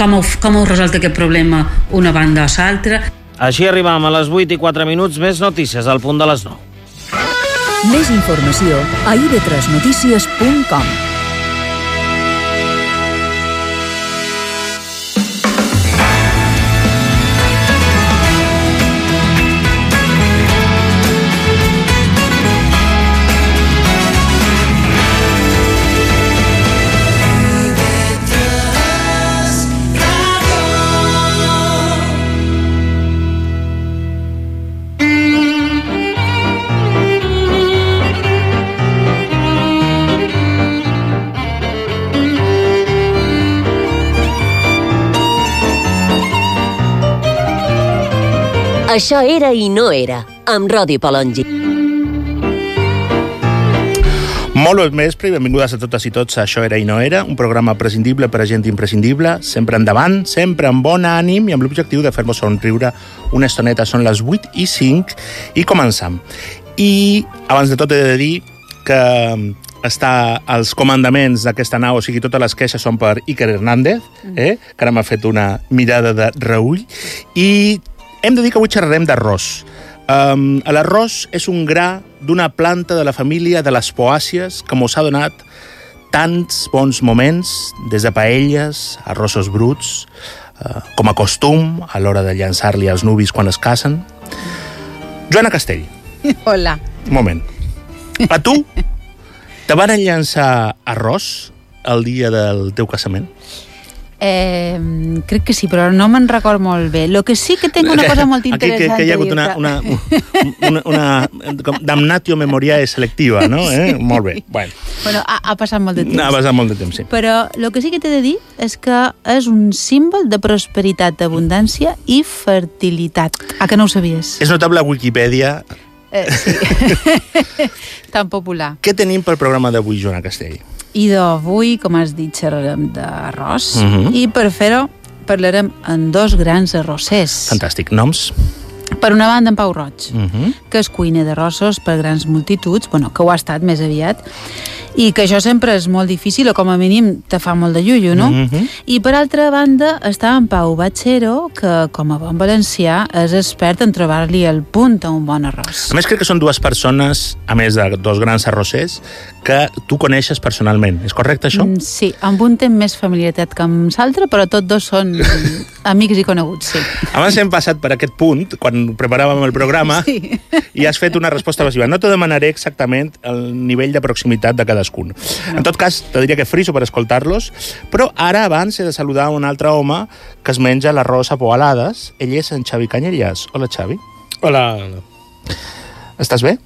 com heu resolt aquest problema una banda o l'altra. Així arribam a les 8:04, més notícies al punt de les 9. Més informació a ib3notícies.com. Això era i no era, amb Rodi Palongi. Molt més, benvingudes a totes i tots a Això era i no era, un programa prescindible per a gent imprescindible, sempre endavant, sempre amb bon ànim i amb l'objectiu de fer-vos somriure una estoneta. Són les 8:05 i començam. I abans de tot he de dir que està als comandaments d'aquesta nau, o sigui, totes les queixes són per Iker Hernández, que ara m'ha fet una mirada de reull, i hem de dir que avui xerrarem d'arròs. L'arròs és un gra d'una planta de la família de les poàcies que mos ha donat tants bons moments, des de paelles, arrossos bruts, com a costum a l'hora de llançar-li als nuvis quan es casen. Joana Castell. Hola. Un moment. A tu te van llançar arròs el dia del teu casament? Crec que sí, però no me'n record molt bé. Lo que sí que tinc una cosa molt interessant. Aquí que hi ha hagut una damnatio memoriae selectiva, no? Molt bé. Bueno, ha passat molt de temps. Ha passat molt de temps, sí. Però el que sí que t'he de dir és que és un símbol de prosperitat, abundància i fertilitat. Que no ho sabies? És notable a Wikipedia. Sí. Tan popular. Què tenim pel programa d'avui, Joana Castell? I d'avui, com has dit, xerrarem d'arròs. I per fer-ho parlarem en dos grans arrossers. Fantàstic. Noms? Per una banda, en Pau Roig, que és cuiner d'arrossos per grans multituds, que ho ha estat més aviat, i que això sempre és molt difícil, o com a mínim te fa molt de llullo, no? I per altra banda està en Pau Batxero, que com a bon valencià és expert en trobar-li el punt a un bon arròs. A més, crec que són dues persones, a més de dos grans arrossers, que tu coneixes personalment. És correcte, això? Sí, amb un té més familiaritat que amb l'altre, però tots dos són amics i coneguts, sí. Abans hem passat per aquest punt, quan preparàvem el programa, i has fet una resposta evasiva. No te demanaré exactament el nivell de proximitat de cadascun. En tot cas, te diria que friso per escoltar-los, però ara abans he de saludar un altre home que es menja l'arròs a poalades. Ell és en Xavi Canyelles. Hola, Xavi. Hola. Estàs bé?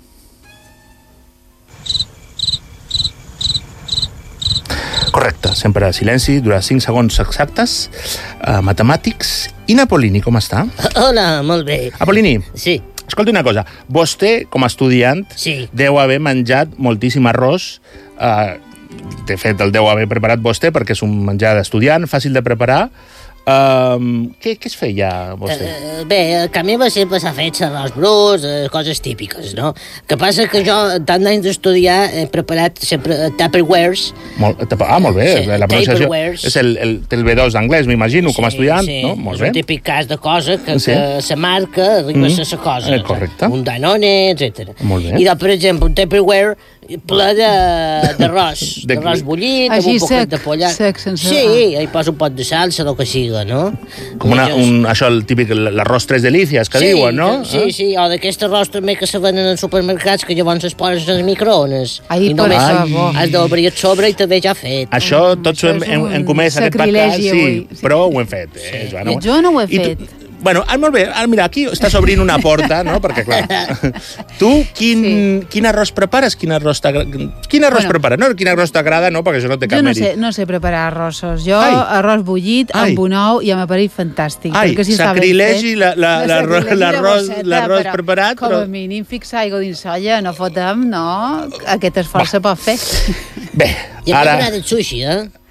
Correcte, sempre silenci, durant 5 segons exactes. Matemàtics. I Napolini, com està? Hola, molt bé. Apolini. Sí. Escolta una cosa, vostè, com a estudiant, deu haver menjat moltíssim arròs. De fet, el deu haver preparat vostè, perquè és un menjar d'estudiant, fàcil de preparar. Què es feia vostè? Bé, a casa meva sempre s'ha fet arròs brut, coses típiques, no? El que passa que jo, tant d'anys d'estudiar, he preparat sempre Tupperwares. Molt bé, sí, la pronunciació és el B2 d'anglès, m'imagino, com a estudiant, no? Molt bé. És un típic cas de cosa que se marca, arriba a la cosa. Correcte. Un Danone, etc. Molt bé. I, per exemple, un Tupperware ple d'arròs bullit, amb un poquet de pollat. Sí, hi poso un pot de salsa, el que siga, no? Com això, el típic, l'arròs tres delícies, que diuen, no? Sí, o d'aquest arròs també que se venen als supermercats, que llavors es poses en el microones. Ai, per favor. Has d'obrir el sobre i també ja fet. Això tots hem comès aquest podcast, sí, però ho hem fet. Jo no ho he fet. Bueno, molt bé, mira, aquí estàs obrint una porta, no? Perquè, clar, tu quin arròs prepares? Quin arròs prepares? No, quin arròs t'agrada, no? Perquè això no té cap mèrit. Jo no sé preparar arrossos. Jo, arròs bullit, amb un ou, i amb aparell fantàstic. Sacrilegi l'arròs preparat. Com a mínim, fixa aigua dins olla, no fotem, no? Aquest esforç se pot fer. Bé, i a mi m'agrada el sushi,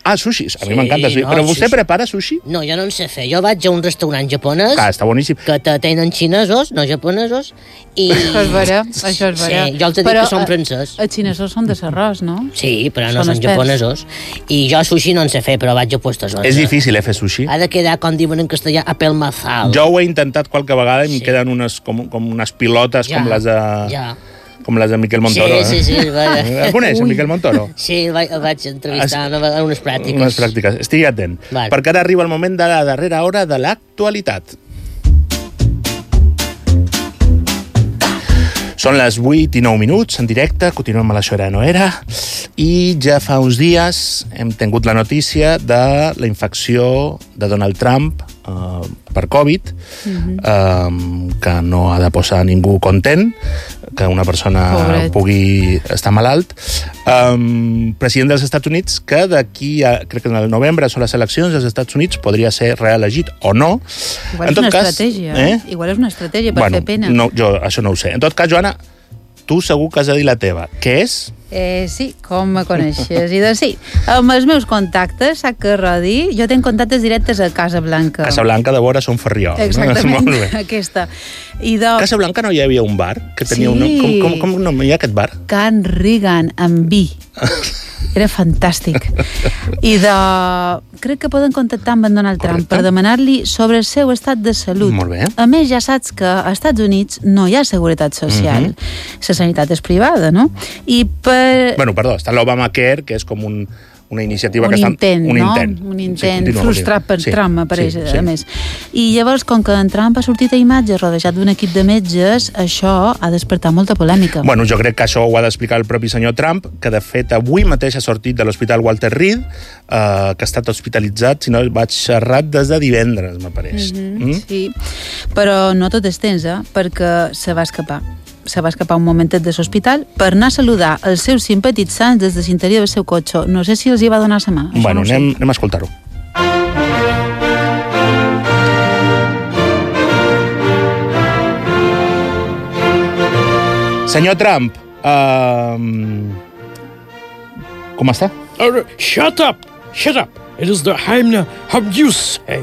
Ah, sushi. A mi m'encanta sushi. Però vostè prepara sushi? No, jo no en sé fer. Jo vaig a un restaurant japonès... Clar, està boníssim. Que tenen xinesos, no japonesos, i... Això és vera. Sí, jo els dic que són francès. Els xinesos són de l'arròs, no? Sí, però no són japonesos. I jo sushi no en sé fer, però vaig a puestos. És difícil, fer sushi. Ha de quedar, com diuen en castellà, a pelmazal. Jo ho he intentat qualque vegada i em queden com unes pilotes com les de... Com les de Miquel Montoro. Sí. El coneix, en Miquel Montoro? Sí, el vaig entrevistar en unes pràctiques. Unes pràctiques. Estigui atent, perquè ara arriba el moment de la darrera hora de l'actualitat. Són les 8 i 9 minuts, en directe, continuem a la Això era no era, i ja fa uns dies hem tingut la notícia de la infecció de Donald Trump per Covid, que no ha de posar ningú content, que una persona pugui estar malalt. President dels Estats Units, que d'aquí, crec que en el novembre són les eleccions dels Estats Units, podria ser reelegit o no. Igual és una estratègia, Igual és una estratègia per fer pena. No, jo això no ho sé. En tot cas, Joana, tu segur que has de dir la teva. Què és? Sí, com me coneixes. I doncs sí, amb els meus contactes, sac que Rodi, jo tenc contactes directes a Casablanca. Casablanca de vora són Ferriol. Exactament, aquesta. A Casablanca no hi havia un bar? Que tenia com no hi ha aquest bar? Can Regan, amb vi. Era fantàstic. I crec que poden contactar amb en Donald Trump per demanar-li sobre el seu estat de salut. Molt bé. A més, ja saps que als Estats Units no hi ha seguretat social. La sanitat és privada, no? Bueno, perdó, està l'Obamacare, que és com una iniciativa que estan... Un intent frustrat per Trump, apareix, a més. I llavors, com que en Trump ha sortit a imatges rodejat d'un equip de metges, això ha despertat molta polèmica. Bueno, jo crec que això ho ha d'explicar el propi senyor Trump, que de fet avui mateix ha sortit de l'hospital Walter Reed, que ha estat hospitalitzat, si no vaig xerrat des de divendres, m'apareix. Sí, però no tot és temps, perquè se va escapar un momentet de l'hospital per anar a saludar els seus simpatitzants des de l'interior del seu cotxe. No sé si els hi va donar la mà. Bueno, anem a escoltar-ho. Senyor Trump, com està? Shut up! It is the Heimna Hamjus.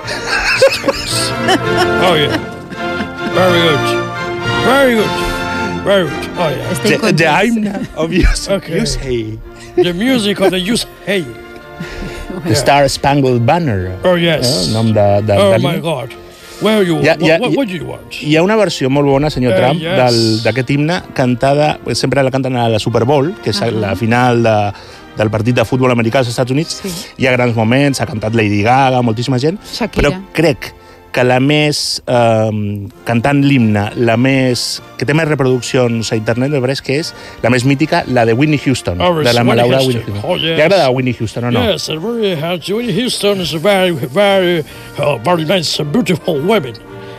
Oh, yeah. Very good. Oh, yeah. The hymn of Yusei. The music of the Yusei. The Star Spangled Banner. Oh, yes. El nom de oh, my God. Where are you? What do you want? Hi ha una versió molt bona, senyor Trump, d'aquest himne, cantada, sempre la canten a la Super Bowl, que és la final del partit de futbol americà als Estats Units. Hi ha grans moments, ha cantat Lady Gaga, moltíssima gent, però crec que la més, cantant l'himne, que té més reproduccions a internet, me pareix que és la més mítica, la de Whitney Houston, de la malaurada Whitney Houston. Oh, yes. Li agrada Whitney Houston o no? Yes, Whitney Houston is a very nice and beautiful woman.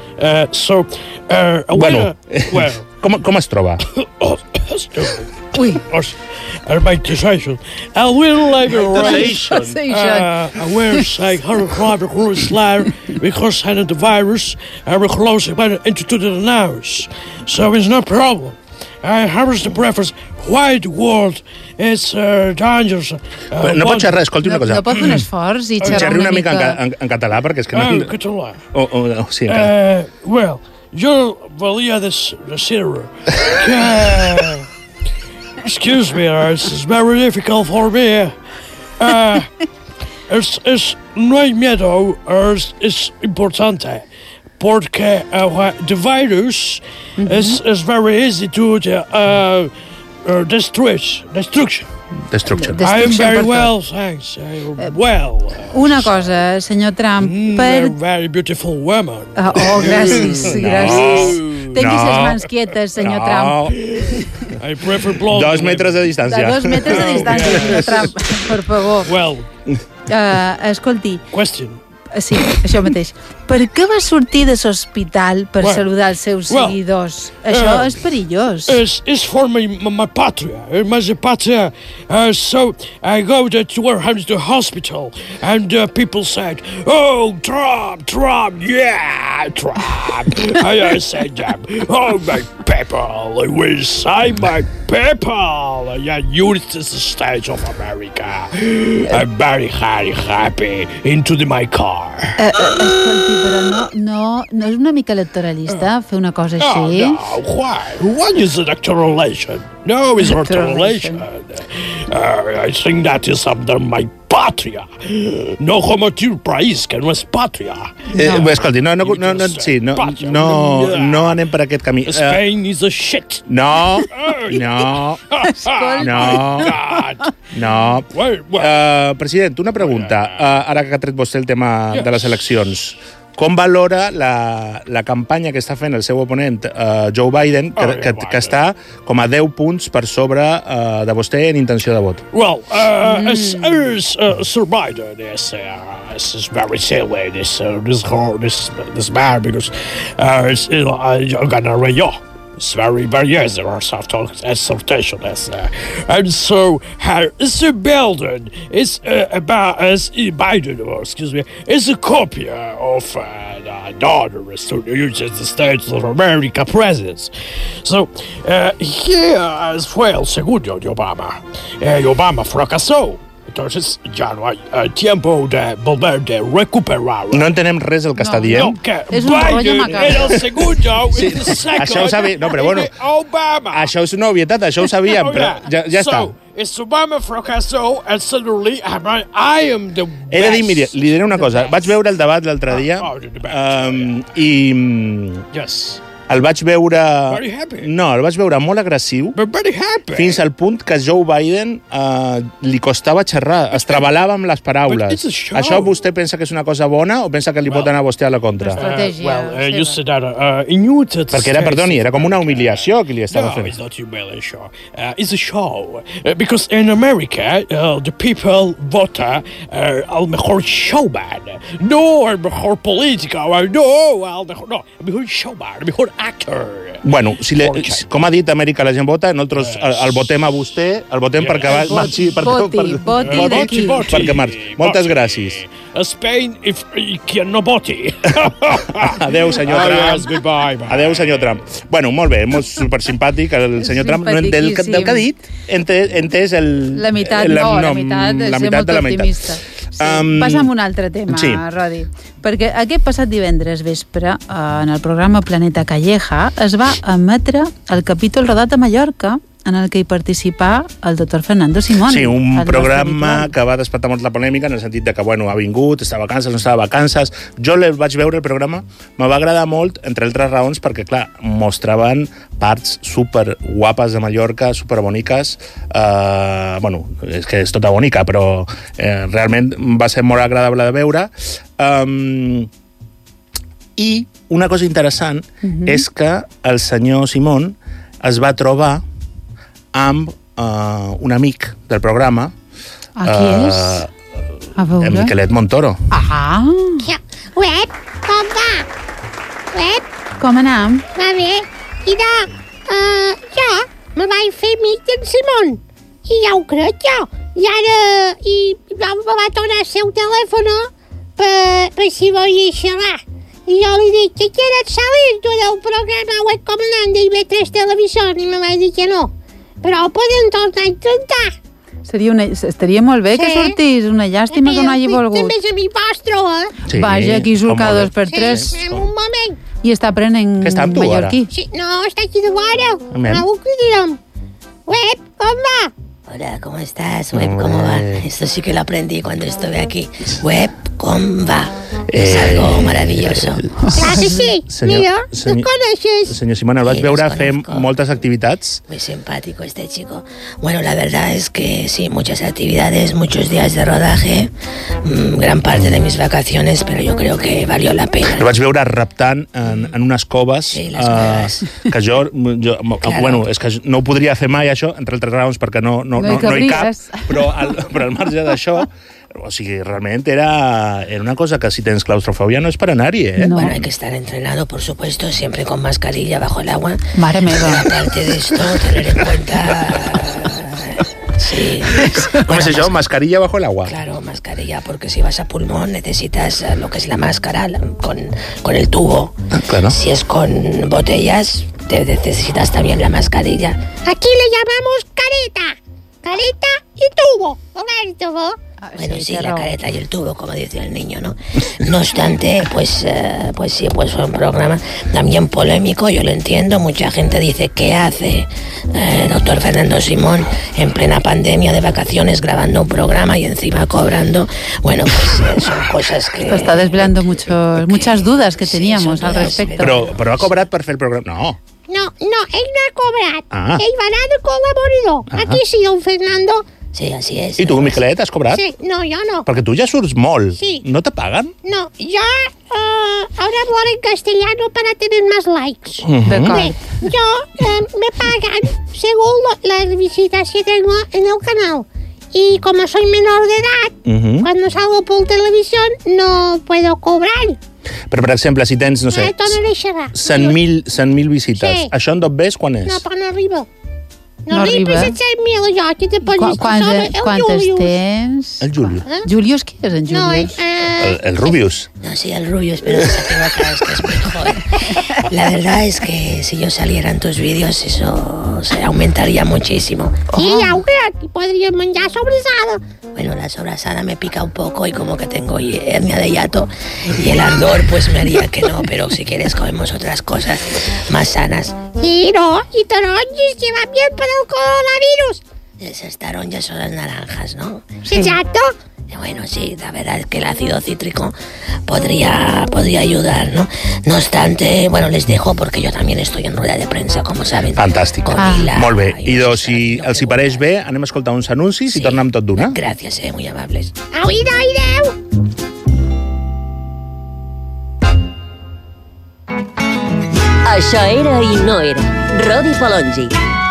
Com es troba? Ui. Hermetization. I will like a Hermetization. Like horrible cruise line because I had the virus and we're close into the nose. So it's no problem. I have the preference. White world is dangerous. No pot xerrar, escolti una cosa. No pot fer un esforç i xerrar una mica en català, perquè és que no... català. Sí, en català. Well, jo volia decir excuse me, it's very difficult for me. No hay miedo, es importante. Porque the virus is very easy to destruction. I'm very well, thanks. Well. Una cosa, senyor Trump, very beautiful woman. Oh, gràcies. Tingui les mans quietes, senyor Trump. I prefer blonde. 2 metres de distància. 2 metres de distància, senyor Trump, per favor. Well. Escolti. Question. Sí, això mateix. Per què va sortir de l'hospital per saludar els seus seguidors? Això és perillós. It's for my patria. My patria. So I go to the hospital and people said, oh, Trump, yeah, Trump. I said, oh, my people will sign my people and use the stage of America. I'm very happy into my car. Escolti, però no és una mica electoralista fer una cosa així? No, why? What is electoral relation? No, it's electoral relation. I think that is under my pàtria. No como tu país, que no és pàtria. Escolti, no anem per aquest camí. Spain is a shit. No. President, una pregunta. Ara que ha tret vostè el tema de les eleccions. Com valora la campanya que està fent el seu oponent, Joe Biden, que està com a 10 punts per sobre de vostè en intenció de vot? Well, Sir Biden is very silly, this man, because gonna rayo. It's very yes, there are exhortation, and so Sir Biden is Biden, is a copy of the daughter of the United States of America presidents. So here fue el segundo de Obama. Obama fracasó. Entonces ya no hay tiempo de volver de recuperar. No entenem res del que està dient. No, que Biden era el segundo, sí, això ho sabia, no, però bueno, Obama. Això és una obvietat, això ho sabíem, però ja està. So, Obama fracasó, and suddenly I am the best. He de dir, mira, li diré una cosa. Vaig veure el debat l'altre dia i el vaig veure... No, el vaig veure molt agressiu, fins al punt que Joe Biden li costava xerrar, es trebalava amb les paraules. Això vostè pensa que és una cosa bona o pensa que li pot anar a vostè a la contra? Perquè era, perdoni, era com una humiliació que li estava fent. No, it's not humiliation. It's a show. Because in America, the people vota al mejor showman. No al mejor político. No, al mejor showman, al mejor actor. Bueno, com ha dit Amèrica la gent vota, nosaltres el votem a vostè, el votem perquè marxi. Voti d'aquí. Perquè marxi. Moltes gràcies. Spain, quien no voti. Adéu, senyor Trump. Adéu, senyor Trump. Bueno, molt bé, molt supersimpàtic el senyor Trump. Del que ha dit, entès la meitat de la meitat. Passa'm un altre tema, Rodi. Perquè aquest passat divendres vespre, en el programa Planeta Calleja, es va emetre el capítol rodat a Mallorca, en el que hi participà el doctor Fernando Simón. Sí, un programa que va despertar molt la polèmica en el sentit de que, bueno, ha vingut, està de vacances, no està de vacances. Jo vaig veure el programa, me va agradar molt, entre altres raons, perquè, clar, mostraven parts super guapes de Mallorca, super boniques. Bueno, és que és tota bonica, però realment va ser molt agradable de veure. I una cosa interessant és que el senyor Simón es va trobar amb un amic del programa. Qui és? A veure. En Miquelet Montoro. Web, com va? Web? Com anam? Va bé. Mira, jo me vaig fer amic d'en Simón. I ja ho crec, jo. I ara me va tornar el seu telèfon per si volia xerrar. Y yo le dije, ¿quieres salir tú del programa Web Comandante y B3 Televisor? I me va dir que no. Però podem tornar a intentar. Estaria molt bé que sortís. Una llàstima que no hagi volgut. També és amic vostre, Sí, vaja, aquí surt cada 2 per 3. Sí, un moment. I està aprenent mallorquí. Sí, no, està aquí de vora. No ho direm. Web, com va? Hola, ¿cómo estás? Web, ¿cómo va? Esto sí que lo aprendí cuando estuve aquí. Web, ¿cómo va? Es algo maravilloso. Claro que sí. Mira, ¿tú conoces? Senyor Simón, el vaig veure fer moltes activitats. Muy simpático este chico. Bueno, la verdad es que sí, muchas actividades, muchos días de rodaje, gran parte de mis vacaciones, pero yo creo que valió la pena. El vaig veure raptant en unes coves. Sí, les coves. Que jo claro. Bueno, és que no ho podria fer mai, això, entre altres raons, perquè no hi cap, però al marge d'això, o sigui, realment era una cosa que si tens claustrofòbia no és per anar-hi, No. Bueno, hay que estar entrenado, por supuesto, siempre con mascarilla bajo el agua. Madre mía. Aparte de esto, tener en cuenta... Sí. ¿Cómo es eso? ¿Mascarilla bajo el agua? Claro, mascarilla, porque si vas a pulmón necesitas lo que es la máscara con el tubo. Claro. Si es con botellas, necesitas también la mascarilla. Aquí le llamamos careta. Careta y tubo. Roberto, ¿no? Bueno, sí, la careta y el tubo, como dice el niño, ¿no? No obstante, pues sí, pues fue un programa también polémico, yo lo entiendo. Mucha gente dice, ¿qué hace doctor Fernando Simón en plena pandemia de vacaciones grabando un programa y encima cobrando? Bueno, pues son cosas que... Esto está desvelando muchas dudas que teníamos al respecto. Però ha cobrat per fer el programa? No. No, ell no ha cobrat. Ell va anar de col·laborador. Aquí sí, don Fernando... Sí, así es. I tu, Miquelet, has cobrat? Sí, no, jo no. Perquè tu ja surts molt. Sí. No te pagan? No, yo ahora hablo en castellano para tener más likes. Yo me pagan según las visitas que tengo en el canal. Y como soy menor de edad, cuando salgo por televisión no puedo cobrar. Però, per exemple, si tens, no sé, 100.000 visites, sí. Això en tot ves quan és? No, però no arriba. No arriba a 100.000, jo, que te posis... Quantes tens? El Julio. ¿Julius qui és, en Julius? El Rubius. No, sí, el Rubius, pero se equivoca, es que es muy joven. La verdad es que si yo saliera en tus vídeos, eso se aumentaría muchísimo. Y aunque podría menjar sobrasada. Bueno, la sobrasada me pica un poco y como que tengo hernia de hiato y el ardor pues me haría que no, pero si quieres comemos otras cosas más sanas. Y no, y taronjas que van bien para el coronavirus. Esas taronjas son las naranjas, ¿no? Exacto. Bueno, sí, la verdad es que el ácido cítrico podría ayudar, ¿no? No obstante, bueno, les dejo porque yo también estoy en rueda de prensa, como saben. Fantàstic. Molt bé. I doncs, si els hi pareix bé, anem a escoltar uns anuncis i tornem tot d'una. Gràcies, muy amables. Au, ideu! Això era i no era. Rodi Palongi.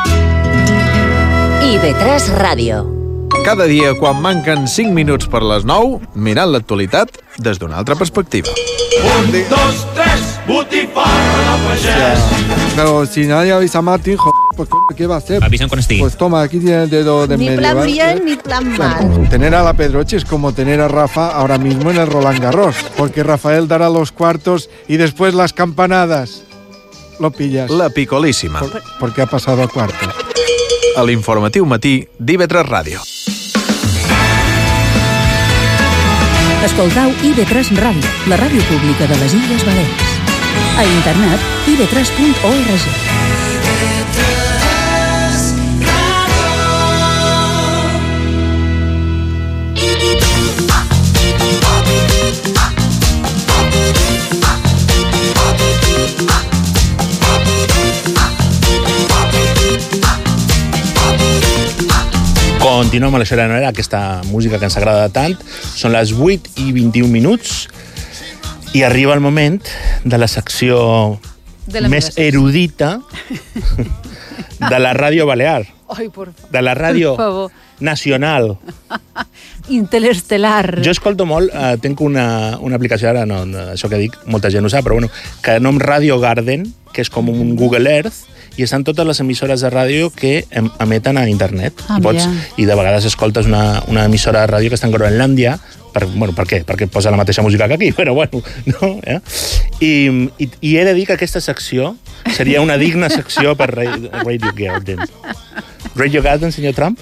IB3 Ràdio. Cada dia, quan manquen 5 minuts per les 9, mirant l'actualitat des d'una altra perspectiva. 1, 2, 3, botifarra de pagès. Pero si nadie avisa a Martín, pues ¿qué va a hacer? Avisan cuando esté. Pues toma, aquí tiene el dedo de ni medio. Ni plan bien, ni plan mal. Tener a la Pedroche es como tener a Rafa ahora mismo en el Roland Garros, porque Rafael dará los cuartos y después las campanadas. Lo pillas. La picolíssima. Porque ha pasado a cuartos. A l'informatiu matí d'IB3 Ràdio. Escoltau IB3 Ràdio, la ràdio pública de les Illes Balears. A internet, ib3.org. Continuem a l'Això era i no era, aquesta música que ens agrada tant. Són les 8:21 i arriba el moment de la secció més erudita de la ràdio balear. Ai, por favor. De la ràdio nacional. Interestel·lar. Jo escolto molt, tenc una aplicació, ara no, això que dic, molta gent ho sap, però bueno, que nom Radio Garden, que és com un Google Earth, i estan totes les emissores de ràdio que emeten a internet. I de vegades escoltes una emissora de ràdio que està en Groenlàndia. Per què? Perquè posa la mateixa música que aquí, però bueno, no? I he de dir que aquesta secció seria una digna secció per Radio Garden. Radio Garden, senyor Trump?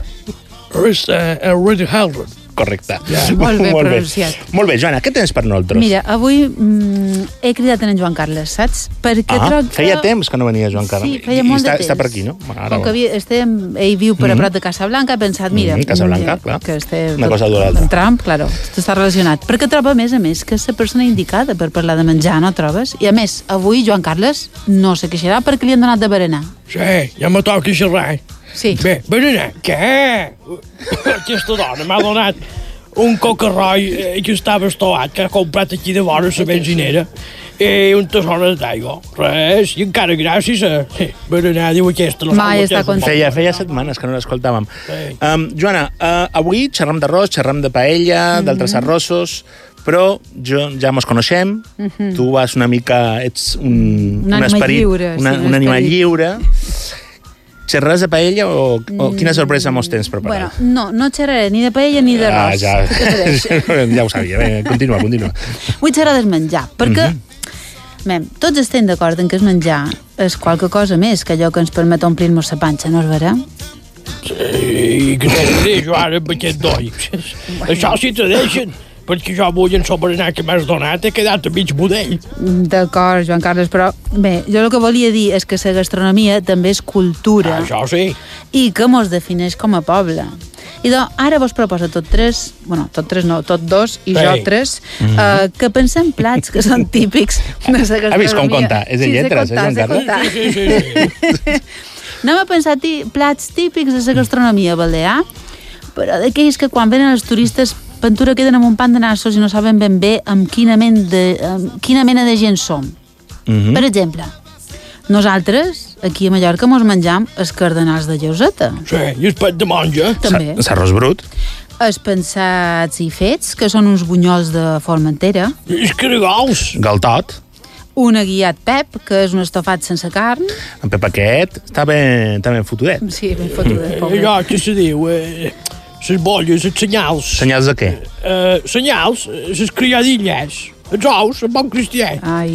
Radio Garden. Correcte. Molt bé pronunciat. Molt bé, Joana, què tens per nosaltres? Mira, avui he cridat en Joan Carles, saps? Feia temps que no venia Joan Carles. Sí, feia molt de temps. Està per aquí, no? Com que ell viu per a prop de Casablanca, he pensat, mira... Casablanca, clar. Una cosa dura l'altra. Trump, claro, està relacionat. Perquè troba, a més, que és la persona indicada per parlar de menjar, no trobes? I a més, avui Joan Carles no se queixarà perquè li han donat de berenar. Sí, ja me toca xerrar. Sí. Bé, berenar, què? Aquesta dona m'ha donat un cocarroi que estava estoat, que ha comprat aquí de vora la benzinera, i un tassones d'aigua. Res, i encara gràcies a berenar, diu aquesta. Mai està content. Feia setmanes que no l'escoltàvem. Joana, avui xerram d'arròs, xerram de paella, d'altres arrossos, però ja mos coneixem, tu vas una mica, ets un esperit, un animal lliure. Xerraràs de paella o quina sorpresa mos tens preparat? Bueno, no xerraré ni de paella ni d'arròs. Ja ho sabia. Continua. Vull xerrar del menjar, perquè tots estem d'acord en que el menjar és qualque cosa més que allò que ens permet omplir-nos la panxa, no és vera? Sí, que t'he de dir jo ara amb aquest doi. Això sí te deixen, perquè jo avui en sobrenar que m'has donat he quedat a mig budell. D'acord, Joan Carles, però bé, jo el que volia dir és que la gastronomia també és cultura. Això sí. I que mos defineix com a poble. I doncs ara vos proposo tot dos, i jo tres, que pensem plats que són típics de la gastronomia. Ha vist com compta? És de lletres, Joan Carles? Sí. Anem a pensar plats típics de la gastronomia balear, però d'aquells que quan venen els turistes Ventura queden amb un pan de nassos i no saben ben bé amb quina mena de gent som. Per exemple, nosaltres, aquí a Mallorca, mos menjam els cardenals de lleuseta. Sí, i el pet de monja. També. L'arròs brut. Els pensats i fets, que són uns bunyols de Formentera. I els caragols. Galtot. Un aguiat pep, que és un estofat sense carn. En pep aquest està ben fotudet. Sí, ben fotudet. Allò que se diu... les bolles, els senyals. Senyals de què? Senyals, les criadilles, els ous, en bon cristià.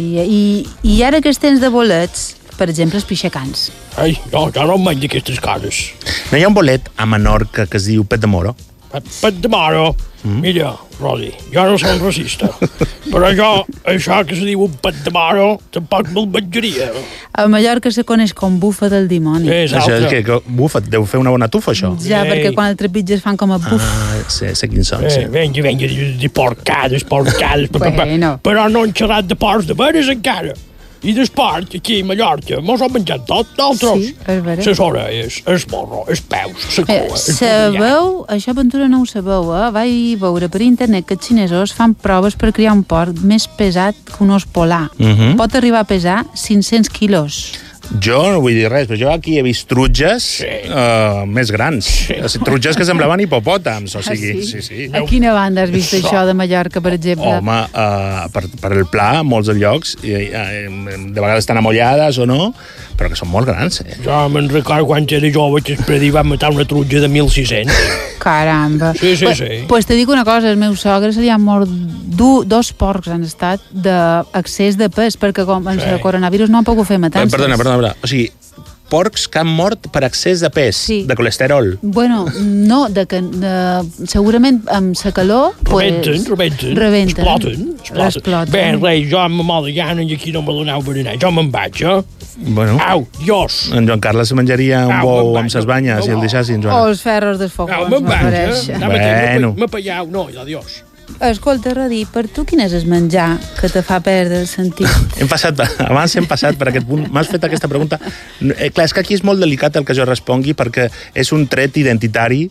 I ara que els temps de bolets, per exemple, els pixacans. Ai, jo no em menjo aquestes coses. No hi ha un bolet a Menorca que es diu pet de moro? Pet de moro? Mira, Rodi, jo no soc racista, però això que se diu un pet de moro tampoc me'l menjaria. A Mallorca se coneix com bufa del dimoni. Això és que bufa, deu fer una bona tufa, això. Ja, perquè quan el trepitges fan com a buf. Sé quins són, sí. Vinga, de porcades, bueno. Però no han xerrat de porcs de veres encara. I d'esport, aquí a Mallorca, mos han menjat tot, d'altres. Sí, és vera. Les orelles, els morros, els peus, la cua, sabeu, això Ventura no ho sabeu, vaig veure per internet que els xinesos fan proves per criar un porc més pesat que un os polar. Pot arribar a pesar 500 quilos. Jo no vull dir res, però jo aquí he vist trutges més grans. Trutges que semblaven hipopòtams, o sigui... Sí. A quina banda has vist això de Mallorca, per exemple? Home, per el pla, molts llocs, de vegades estan amollades o no, però que són molt grans. Jo me'n recordo quan era jove que el predí va matar una trutja de 1.600. Caramba. Sí. Pues te dic una cosa, el meu sogre se li han mort 2 porcs han estat d'excés de pes, perquè com el coronavirus no han pogut fer matances. Perdona. O sigui, porcs que han mort per excés de pes, de colesterol. Bueno, no, segurament amb la calor... Rebenten. Exploten. Bé, res, jo amb la gana i aquí no me doneu per anar. Jo me'n vaig, Bueno. Au, Dios. En Joan Carles se menjaria un bou amb ses banyes si el deixassin, Joan. O els ferros dels fogons, m'apareix. Bueno. M'apallau, no, adiós. Escolta, Rodi, per tu quin és el menjar que te fa perdre el sentit? Abans hem passat per aquest punt. M'has fet aquesta pregunta. Clar, és que aquí és molt delicat el que jo respongui perquè és un tret identitari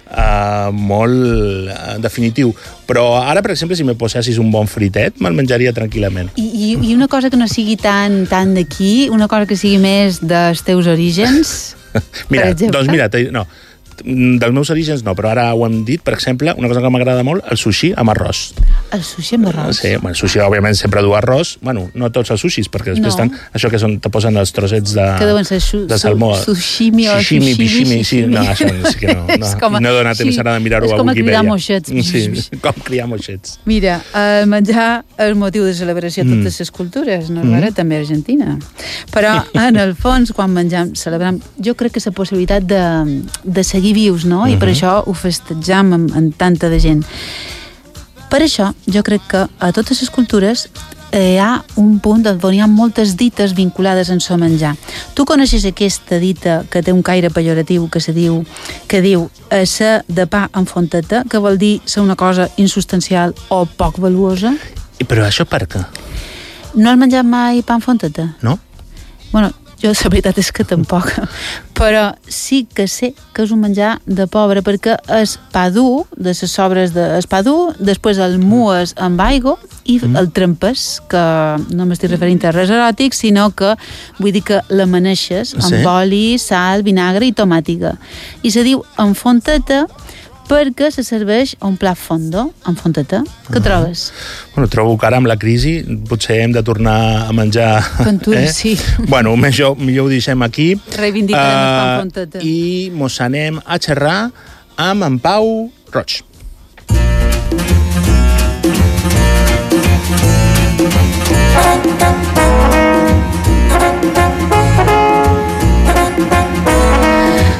molt definitiu. Però ara, per exemple, si me posessis un bon fritet, me'l menjaria tranquil·lament. I una cosa que no sigui tan d'aquí, una cosa que sigui més dels teus orígens? Mira, no, dels meus orígens no, però ara ho hem dit, per exemple, una cosa que m'agrada molt, el sushi amb arròs. El sushi amb arròs? Sí, el sushi òbviament sempre du arròs, bueno, no tots els sushis, perquè després estan això que te posen els trossets de salmó. Sushimi o sushimi, sí, no, això sí que no. No he donat temps ara de mirar-ho a Wikipedia. És com criar moixets. Sí, com criar moixets. Mira, el menjar és motiu de celebració a totes les cultures, no és vera? També a Argentina. Però, en el fons, quan mengem, celebrem, jo crec que la possibilitat de seguir vius, no? I per això ho festejam amb tanta de gent. Per això, jo crec que a totes les cultures hi ha un punt on hi ha moltes dites vinculades en so menjar. Tu coneixes aquesta dita que té un caire pejoratiu que diu ser de pa amb fonteta, que vol dir ser una cosa insubstancial o poc valuosa? Però això per què? No has menjat mai pa amb fonteta? No. Bueno, jo la veritat és que tampoc, però sí que sé que és un menjar de pobre, perquè és pa dur, de les sobres és pa dur, després el mues amb aigua i el trempes, que no m'estic referint a res eròtic, sinó que vull dir que l'amaneixes amb oli, sal, vinagre i tomàtica. I se diu en fonteta perquè se serveix a un plat fondo, amb fonteta. Què trobes? Bueno, trobo que ara amb la crisi potser hem de tornar a menjar... Ventura, sí. Bueno, millor ho deixem aquí. Reivindicarem el pa amb fonteta. I mos anem a xerrar amb en Pau Roig.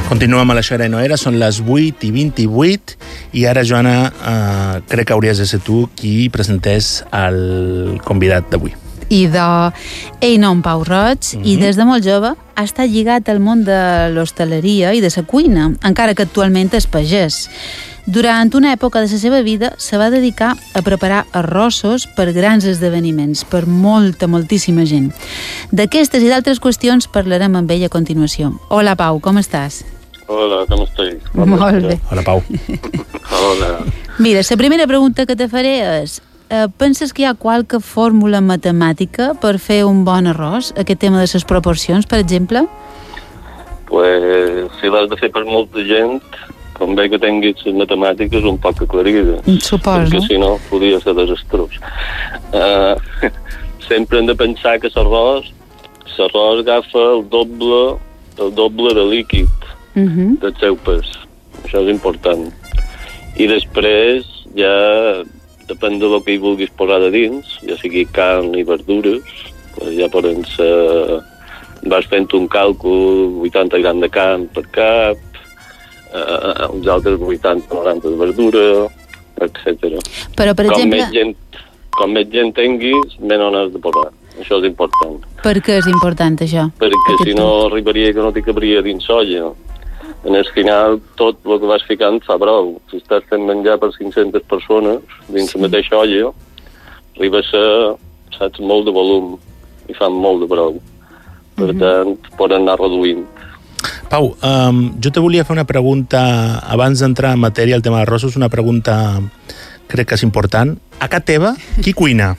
Continuem a la Això era i no era, són les 8:28 i ara, Joana, crec que hauries de ser tu qui presentés el convidat d'avui. I ell no, en Pau Roig, i des de molt jove ha estat lligat al món de l'hostaleria i de la cuina, encara que actualment és pagès. Durant una època de la seva vida se va dedicar a preparar arrossos per grans esdeveniments, per moltíssima gent. D'aquestes i d'altres qüestions parlarem amb ell a continuació. Hola, Pau, com estàs? Hola, com estàs? Molt bé. Hola, Pau. Hola. Mira, la primera pregunta que te faré és: penses que hi ha qualque fórmula matemàtica per fer un bon arròs? Aquest tema de les proporcions, per exemple? Pues, si l'has de fer per molta gent, convé que tinguis les matemàtiques un poc aclarides. Suposo. Perquè si no, podria ser desastrós. Sempre hem de pensar que l'arròs agafa el doble de líquid del seu pes. Això és important. I després ja depèn del que hi vulguis posar de dins, ja sigui carn i verdures, pues ja poden ser... Vas fent un càlcul, 80 grams de carn per cap, uns altres 80-90 de verdura, etc. Però, per exemple... Com més gent tinguis, menys n'has de posar. Això és important. Per què és important, això? Perquè si no arribaria que no t'hi cabria dins olla. En el final, tot el que vas ficant fa brou. Si estàs fent menjar per 500 persones dins la mateixa olla, arriba a ser, saps, molt de volum i fan molt de brou. Per tant, poden anar reduint. Pau, jo te volia fer una pregunta abans d'entrar en matèria al tema d'arrossos, una pregunta crec que és important. A casa teva, qui cuina?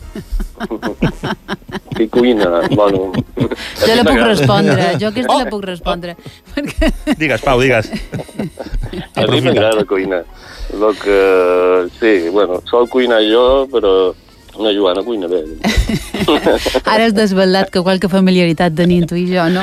Qui cuina? Bueno... Jo la puc respondre, jo aquesta la puc respondre. Digues, Pau, digues. A mi m'agrada cuinar. Sí, bueno, sol cuinar jo, però una Joana cuina bé. Ara has desvelat que qualque familiaritat tenim tu i jo, no?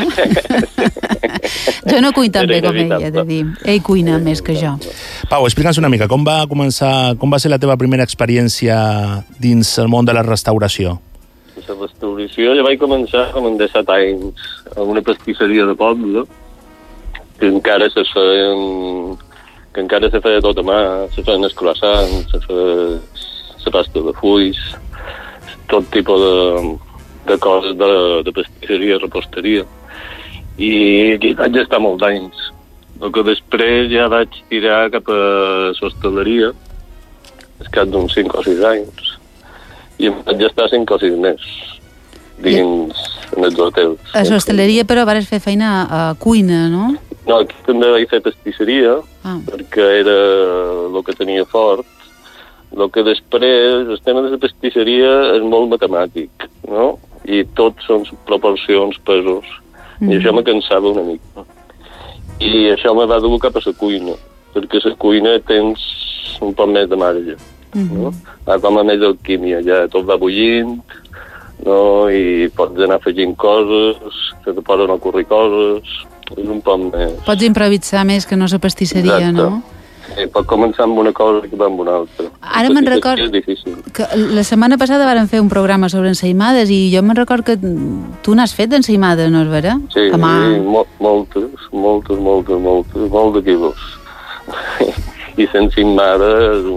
Jo no cuino tan bé com ell, he de dir. Ell cuina més que jo. Pau, explica'ns una mica, com va ser la teva primera experiència dins el món de la restauració? La restauració ja vaig començar com en 17 anys a una pastisseria de poble que encara se feia tot a mà, se feien els croissants, se feia la pasta de fulls, tot tipus de coses de pastisseria, reposteria. I aquí vaig estar molts anys. El que després ja vaig tirar cap a l'hostaleria, al cap d'uns 5 o 6 anys. I em vaig estar 5 o 6 més dins en els hotels. A l'hostaleria, però, vas fer feina a cuina, no? No, aquí també vaig fer pastisseria, perquè era el que tenia fort. El que després, el tema de la pastisseria és molt matemàtic, no? I tot són proporcions, pesos. I això me cansava una mica. I això me va dur cap a la cuina, perquè a la cuina tens un poc més de marge. No? Com a més alquímia, ja tot va bullint, no? I pots anar afegint coses, se te poden ocórrer coses, és un poc més... Pots improvisar més que no la pastisseria, exacte. No? Sí, pot començar amb una cosa i acabar amb una altra. Ara me'n record que la setmana passada vàrem fer un programa sobre ensaïmades i jo me'n record que tu n'has fet d'ensaïmades, no és vera? Sí, moltes, molt de quilos. I l'ensaïmada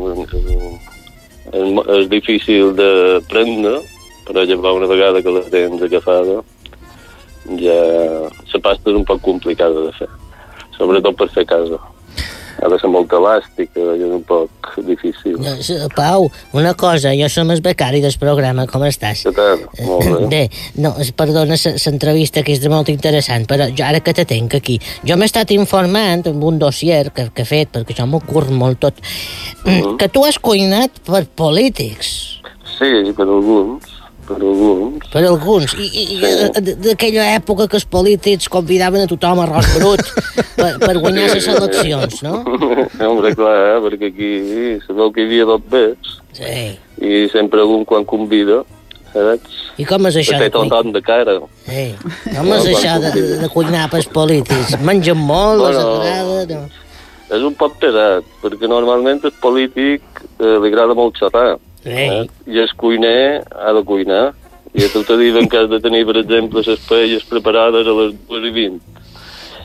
és difícil de prendre, però llavors una vegada que la tens agafada, ja la pasta és un poc complicada de fer, sobretot per fer a casa. Ha de ser molt elàstica i és un poc difícil. Pau, una cosa, jo som el becari del programa, com estàs? Què tal? Molt bé. No, perdona l'entrevista, que és molt interessant, però jo ara que te tenc aquí, jo m'he estat informant amb un dossier que he fet, perquè això m'ocorre molt tot, que tu has cuinat per polítics. Sí, per alguns. Per alguns. I d'aquella època que els polítics convidaven a tothom a arròs brut per guanyar les eleccions, no? Home, clar, perquè aquí sabeu que hi havia dos bets. Sí. I sempre algun quan convida, saps? I com és això de cuinar? De cara. Sí. Com és això de cuinar pels polítics? Mengen molt, els agrada? No? És un poc pesat, perquè normalment el polític li agrada molt xerrar. I el cuiner ha de cuinar. I a tu te diuen que has de tenir, per exemple, les paelles preparades a les 2:20.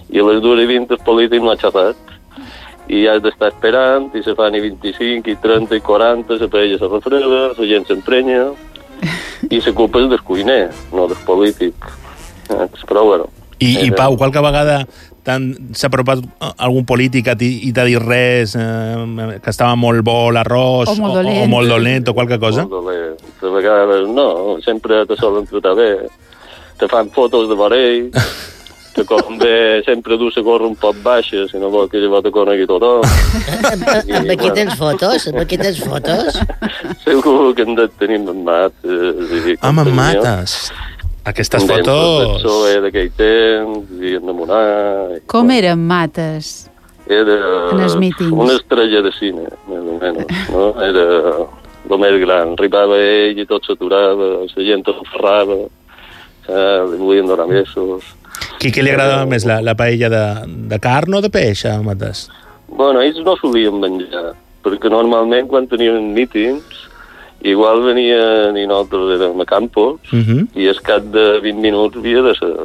I a les 2:20 el polític no ha xerrat. I has d'estar esperant, i se fan i 25, i 30, i 40, la paella se refreda, la gent s'emprenya, i la culpa és del cuiner, no del polític. Però, bueno... I Pau, qualque vegada s'ha apropat algun polític i t'ha dit res, que estava molt bo l'arròs, o molt dolent, o qualque cosa? Molt dolent. De vegades no, sempre te solen tratar bé. Te fan fotos de vorell, te convé sempre dur la gorra un poc baixa, si no vol que llavors te conegui tothom. Amb aquí tens fotos? Amb aquí tens fotos? Segur que hem de tenir amb mates. Amb mates. Aquestes fotos... Era d'aquell temps, i enamorar... Com eren mates? Era en els mítings? Una estrella de cine, més o menys, no? Era el més gran. Arribava ell i tot s'aturava, la gent t'enferrava, li volien donar besos... Què li agradava més, la paella de carn o de peix, a mates? Bueno, ells no solien menjar, perquè normalment quan tenien mítings igual venien i nosaltres érem a Campos i al cap de 20 minuts havia de ser,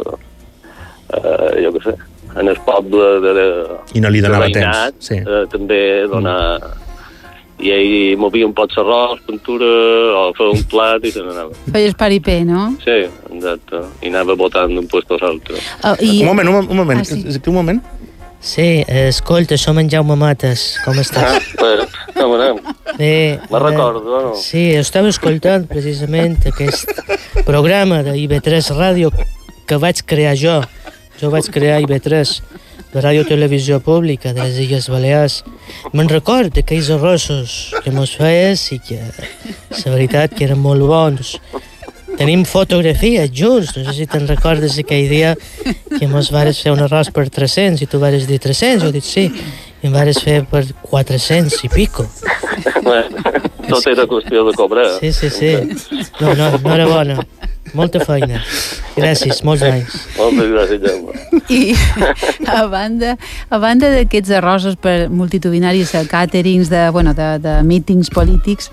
jo què sé, en el poble de i no li donava veïnat, temps. Sí. També donar... I ell movia un pot l'arròs, pintura, o feia un plat i se n'anava. Feies paripé, no? Sí, exacte. I anava votant d'un puesto a l'altre. Un moment. Un moment. Sí, escolta, som en Jaume Mates. Com estàs? Com anem? Bé, me'n recordo, no? Sí, estava escoltant precisament aquest programa de IB3 Ràdio que vaig crear jo. Jo vaig crear IB3, la Ràdio Televisió Pública de les Illes Balears. Me'n record d'aquells arrossos que mos feies i que la veritat que eren molt bons. Tenim fotografies junts, no sé si te'n recordes aquell dia que mos vares fer un arròs per 300 i tu vares dir 300, jo he dit sí, i em vares fer per 400 i pico. Bueno, tot era qüestió de cobrar. Sí. No era bona. Molta feina. Gràcies, molts anys. Moltes gràcies, Jaume. I a banda d'aquests arrossos per multitudinaris, càterings, de mítings polítics,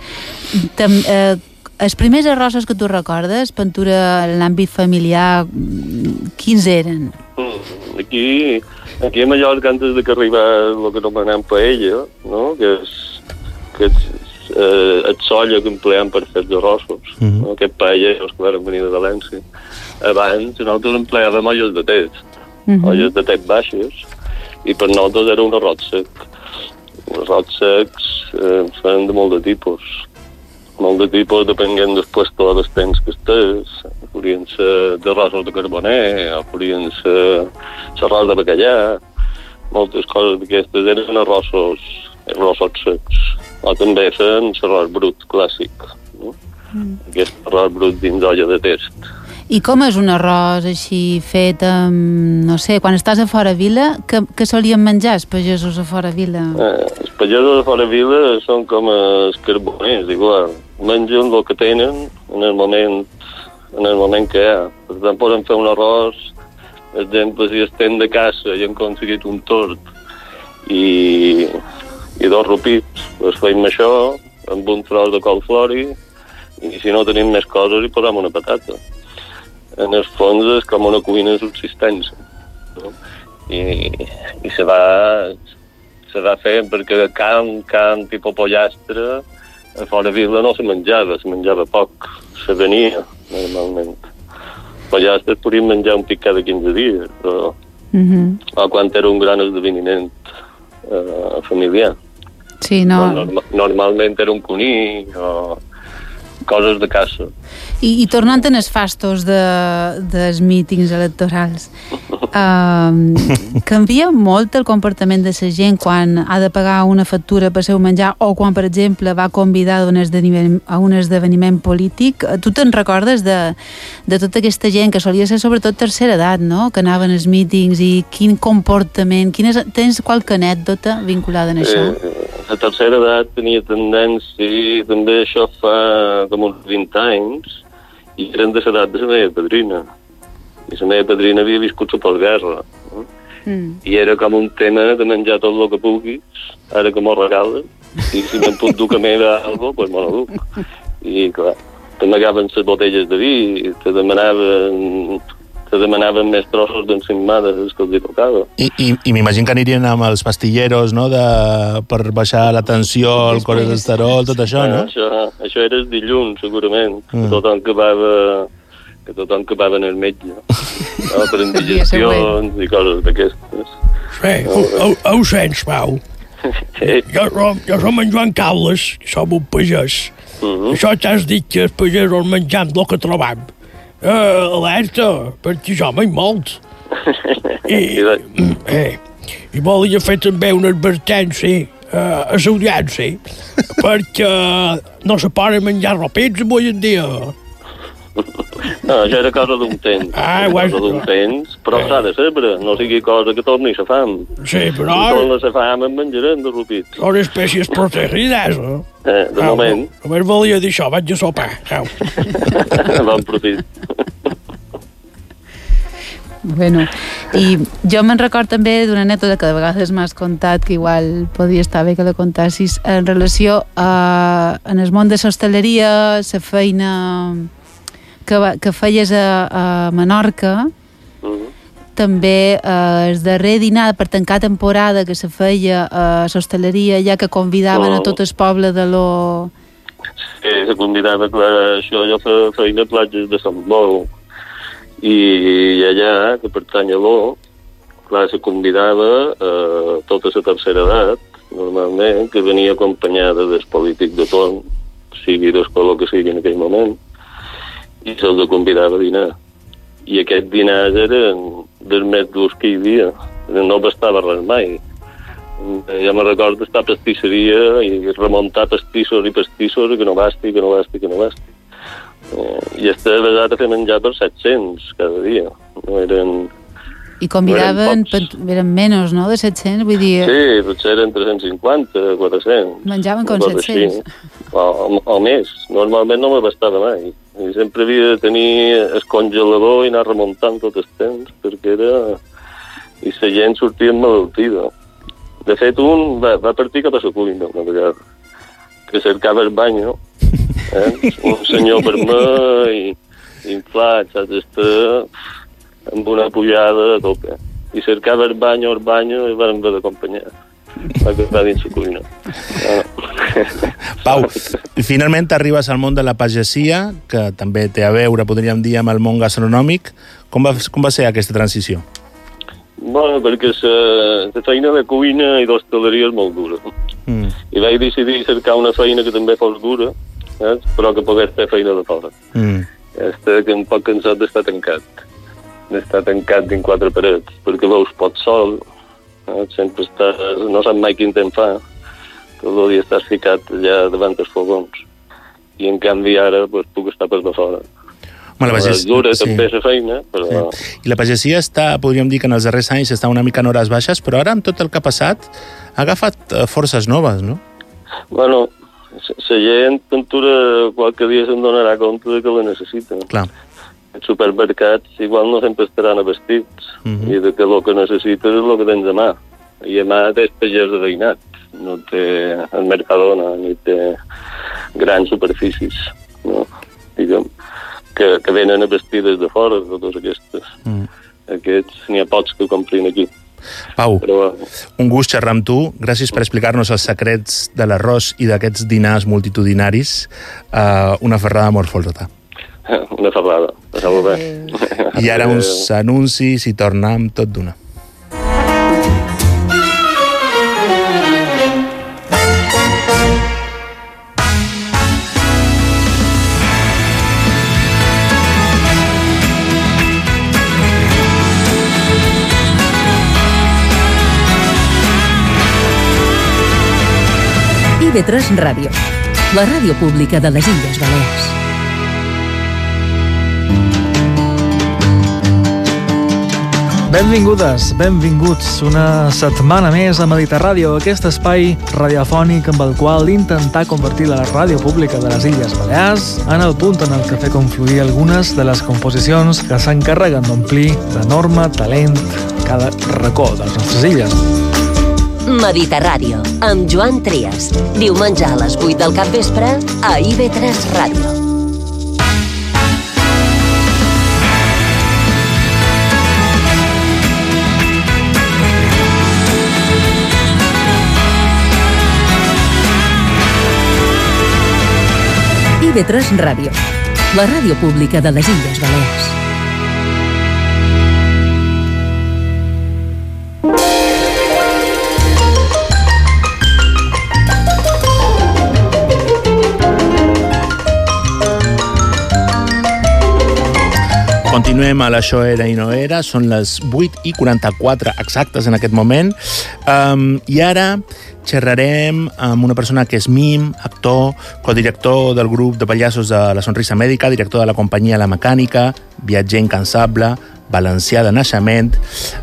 els primers arrossos que tu recordes, pintura en l'àmbit familiar, quins eren? Aquí a Mallorca, antes de que arribar el que anomenem paella, no? que és el solla que empleem per fer els arrossos, no? Aquest paella, els que van venir de València. Abans nosaltres empleàvem olles de test, olles de test baixes, i per nosaltres era un arròs sec. Els arròs secs fan de molt de tipus. Molt de tipus depenent del puesto dels temps que estàs. Podrien ser d'arrossos de carboner, o podrien ser arròs de bacallà, moltes coses d'aquestes eren arrossos secs. O també fem l'arròs brut clàssic, no? Aquest arròs brut dins olla de test. I com és un arròs així fet amb, no sé, quan estàs a fora vila, què solien menjar els pagesos a fora vila? Els pagesos a fora vila són com els carboners, igual. Mengen el que tenen en el moment que hi ha. Per tant, poden fer un arròs, per exemple, si estem de caça i han aconseguit un tort i 2 rupits, doncs feim això amb un tros de colflori i si no tenim més coses hi posem una patata. En el fons és com una cuina de subsistència, no? I se va fent perquè can tipus pollastre a fora vila no se menjava poc, se venia normalment. Pollastre podíem menjar un pic cada 15 dies, però o quan era un gran esdeveniment familiar. Sí, no. Normalment era un conill o coses de caça. I tornant en els fastos dels mítings electorals, canvia molt el comportament de la gent quan ha de pagar una factura per seu menjar o quan, per exemple, va convidar a un esdeveniment polític? Tu te'n recordes de tota aquesta gent que solia ser sobretot tercera edat, no? Que anaven als mítings i quin comportament... Tens qualque anècdota vinculada a això? La tercera edat tenia tendència, també això fa com uns 20 anys, i eren de l'edat de la meva padrina. I la meva padrina havia viscut la postguerra. No? I era com un tema de menjar tot el que puguis, ara que m'ho regalen, i si me'n puc dur que m'era alguna cosa, doncs me la duc. I clar, t'amagaven les botelles de vi, te demanaven se demanaven més trossos d'encimada dels que els hi tocava. I m'imagino que anirien amb els pastilleros, no?, per baixar la tensió, el colesterol, tot això, no? Això era el dilluns, segurament, que tothom que va venir al metge, no? Per indigestions i coses d'aquestes. Sí, ho sents, Pau? Jo som en Joan Carles, som un pagès. Això t'has dit que els pagesos menjam el que trobam. Alerta, perquè jo menys molt. I volia fer també una advertència a l'audiència, perquè no se poden menjar ropets avui en dia. No, això era cosa d'un temps. Però s'ha de saber, no sigui cosa que torni a fam. Sí, però... Si torna a fam en menjarem de rupits. Són espècies protegides, de moment. Només volia dir això, vaig a sopar. Bon profit. Bueno, i jo me'n record també d'una anècdota que de vegades m'has contat, que igual podria estar bé que la contassis, en relació en el món de l'hostaleria, la feina que feies a Menorca, també el darrer dinar per tancar temporada que se feia a l'hostaleria, ja que convidaven a tot el poble de lo... Sí, se convidava, clar, això jo feina a platges de Sant Bou, i allà, que pertany a l'O, clar, se convidava tota la tercera edat, normalment, que venia acompanyada del polític de torn, sigui del color que sigui en aquell moment, i se'ls convidava a dinar. I aquests dinars eren dels més durs que hi havia. No bastava res mai. Ja me recordo estar a pastisseria i remuntar pastissos i pastissos i que no basti. I estava basat a fer menjar per 700 cada dia. No eren... I convidaven, eren menys, no?, de 700, vull dir... Sí, potser eren 350, 400. Menjaven com 700. O més. Normalment no me bastava mai. I sempre havia de tenir el congelador i anar remuntant tot el temps, perquè era... I la gent sortia malaltida. De fet, un va partir cap a la cuina una vegada, que cercava el banyo, un senyor vermell, inflat, saps, amb una pujada a tope. I cercava el banyo i van haver d'acompanyar. Va quedar dins la cuina. Pau, finalment arribes al món de la pagesia, que també té a veure, podríem dir, amb el món gastronòmic. Com va ser aquesta transició? Bueno, perquè la feina de cuina i d'hostaleria és molt dura. I vaig decidir cercar una feina que també fos dura, però que pogués fer feina de fora. Estic un poc cansat d'estar tancat dins 4 parets, perquè veus pot sol, sempre estàs, no saps mai quin temps fa, tot el dia estàs ficat allà davant dels fogons, i en canvi ara puc estar per de fora. És dura també la feina, però... I la pagesia podríem dir que en els darrers anys està una mica en hores baixes, però ara amb tot el que ha passat ha agafat forces noves, no? Bueno, la gent pintura qualque dia se'n donarà compte que la necessita. Clar. Els supermercats igual no sempre estaran vestits, i de que el que necessites és el que tens a mà. I a mà té el pagès de veïnat, no té el Mercadona, ni té grans superfícies, no? Diguem, que venen a vestides de fora, totes aquestes. Aquests n'hi ha pocs que comprin aquí. Pau, un gust xerrar amb tu. Gràcies per explicar-nos els secrets de l'arròs i d'aquests dinars multitudinaris. Una ferrada molt forta. Una ferrada, passeu-ho bé. I ara uns anuncis i tornem tot d'una. IB3 Ràdio, la ràdio pública de les Illes Balears. Benvingudes, benvinguts una setmana més a Mediterràdio, aquest espai radiofònic amb el qual intentar convertir la ràdio pública de les Illes Balears en el punt en el que fer confluir algunes de les composicions que s'encarreguen d'omplir d'enorme talent cada racó de les nostres illes. Mediterràdio, amb Joan Trias. Diumenge a les 8 del capvespre a IB3 Ràdio. IB3 Ràdio, la ràdio pública de les Illes Balears. Continuem a l'Això era i no era, són les 8:44 exactes en aquest moment, i ara xerrarem amb una persona que és mim, actor, codirector del grup de pallassos de La Sonrisa Mèdica, director de la companyia La Mecànica, viatger incansable, valencià de naixement.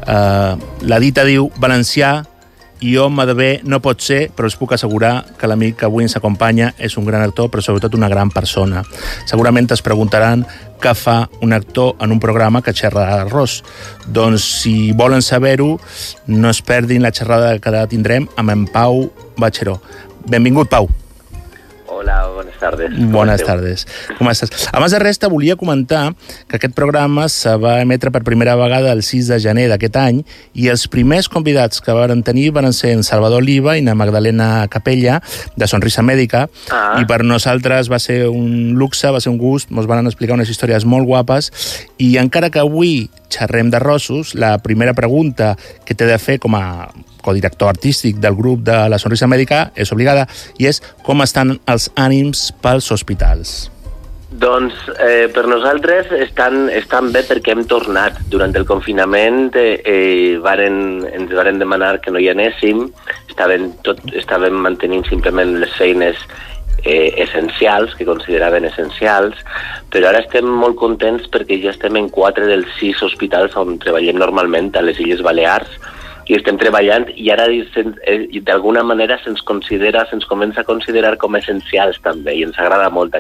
La dita diu valencià i home de bé no pot ser, però us puc assegurar que l'amic que avui ens acompanya és un gran actor, però sobretot una gran persona. Segurament es preguntaran què fa un actor en un programa que xerra d'arròs. Doncs si volen saber-ho, no es perdin la xerrada que tindrem amb en Pau Bacheró. Benvingut, Pau. Hola, buenas tardes. Buenas tardes. Com estàs? Abans de res, te volia comentar que aquest programa se va emetre per primera vegada el 6 de gener d'aquest any i els primers convidats que van tenir van ser en Salvador Oliva i na Magdalena Capella, de Sonrisa Mèdica, i per nosaltres va ser un luxe, va ser un gust, ens van explicar unes històries molt guapes, i encara que avui xerrem d'arrossos, la primera pregunta que t'he de fer com a codirector artístic del grup de La Sonrisa Mèdica és obligada, i és com estan els ànims pels hospitals. Doncs per nosaltres estan bé perquè hem tornat. Durant el confinament ens varen demanar que no hi anéssim, estàvem mantenint simplement les feines essencials, que consideraven essencials, però ara estem molt contents perquè ja estem en 4 dels 6 hospitals on treballem normalment a les Illes Balears, i estem treballant, i ara d'alguna manera se'ns comença a considerar com essencials també, i ens agrada molt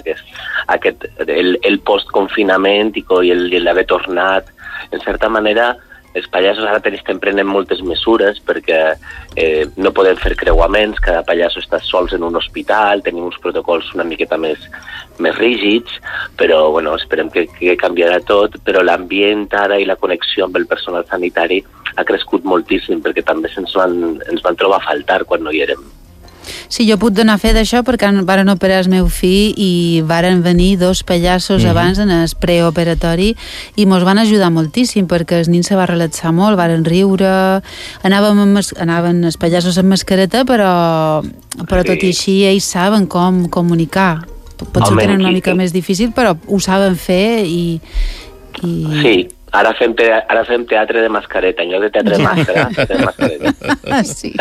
el post-confinament i l'haver tornat. En certa manera, els pallassos ara estem prenent moltes mesures perquè no podem fer creuaments, cada pallasso està sols en un hospital, tenim uns protocols una miqueta més rígids, però bueno, esperem que canviarà tot, però l'ambient ara i la connexió amb el personal sanitari ha crescut moltíssim perquè també ens van trobar a faltar quan no hi érem. Sí, jo puc donar fe d'això perquè varen operar el meu fill i varen venir 2 pallassos abans en el preoperatori i mos van ajudar moltíssim perquè el nin se va relaxar molt, varen riure, anaven els pallassos amb mascareta, però tot i així ells saben com comunicar. Potser ho tenen una mica més difícil, però ho saben fer i... Sí. Ara fem teatre de mascareta, en lloc de teatre de màscara, teatre de mascareta. Sí.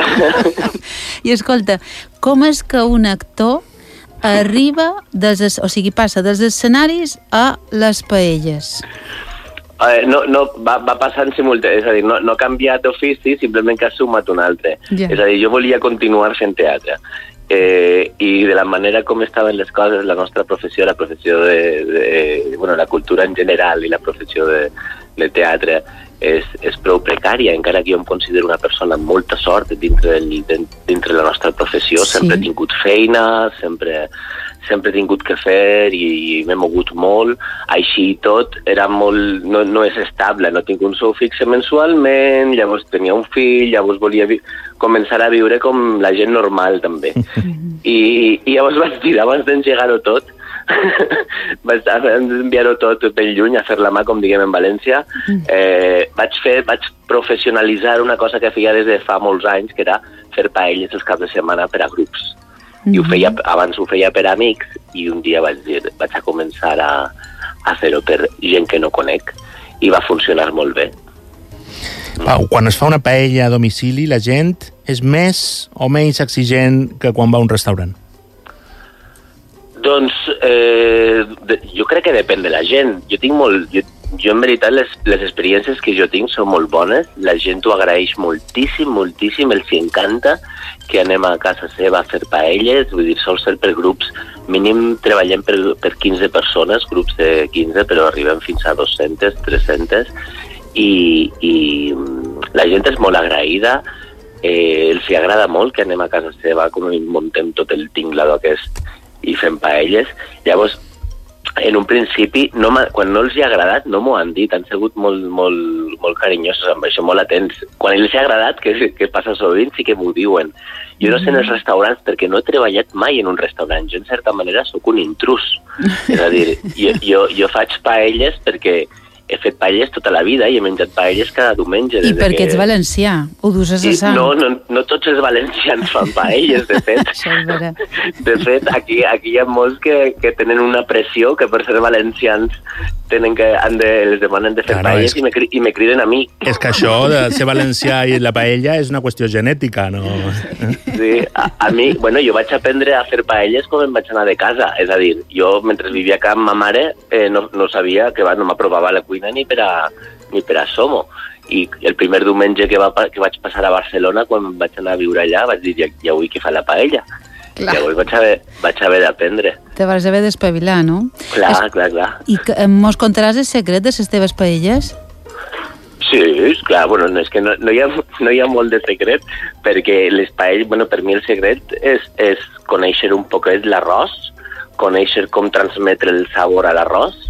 I escolta, com és que un actor arriba, passa dels escenaris a les paelles? Va passar en simultani, és a dir, no ha canviat d'ofici, simplement que ha sumat un altre. És a dir, jo volia continuar fent teatre. I de la manera com estaven les coses, la nostra professió, la professió la cultura en general i la professió de teatre és prou precària, encara que jo em considero una persona amb molta sort dintre la nostra professió. Sempre he tingut feina, sempre he tingut que fer i m'he mogut molt. Així i tot, no és estable, no tinc un sou fixe mensualment, llavors tenia un fill, llavors volia començar a viure com la gent normal també. I llavors vaig dir, abans d'engegar-ho tot, vaig enviar-ho tot ben lluny, a fer la mà, com diguem en València, vaig professionalitzar una cosa que feia des de fa molts anys, que era fer paelles els caps de setmana per a grups. I abans ho feia per amics, i un dia vaig a començar a fer-ho per gent que no conec, i va funcionar molt bé. Pau, quan es fa una paella a domicili, la gent és més o menys exigent que quan va a un restaurant? Doncs jo crec que depèn de la gent. Jo en veritat les experiències que jo tinc són molt bones, la gent ho agraeix moltíssim, els encanta que anem a casa seva a fer paelles, vull dir, sol ser per grups, mínim treballem per 15 persones, grups de 15, però arribem fins a 200, 300, i la gent és molt agraïda, els agrada molt que anem a casa seva, com muntem tot el tinglado aquest i fem paelles. Llavors, en un principi, quan no els hi ha agradat, no m'ho han dit, han sigut molt carinyosos amb això, molt atents. Quan els hi ha agradat, que passa sovint, sí que m'ho diuen. Jo no sé en els restaurants perquè no he treballat mai en un restaurant. Jo, en certa manera, sóc un intrus. És a dir, jo faig paelles perquè he fet paelles tota la vida i he menjat paelles cada diumenge. I perquè ets valencià, ho dus a sang. No tots els valencians fan paelles, de fet. Això és vera. De fet, aquí hi ha molts que tenen una pressió que per ser valencians les demanen de fer paelles i me criden a mi. És que això de ser valencià i la paella és una qüestió genètica, no? Sí, a mi, jo vaig aprendre a fer paelles quan em vaig anar de casa. És a dir, jo mentre vivia acá amb ma mare no sabia que no m'aprovava la cuina ni per a Somo. I el primer diumenge que vaig passar a Barcelona, quan vaig anar a viure allà, vaig dir, ja vull que fa la paella. Clar. Llavors vaig haver d'aprendre. Te vas haver d'espavilar, no? Clar. I mos contaràs el secret de les teves paelles? Sí, clar, és que no hi ha molt de secret, perquè les paelles, per mi el secret és conèixer un poquet l'arròs, conèixer com transmetre el sabor a l'arròs,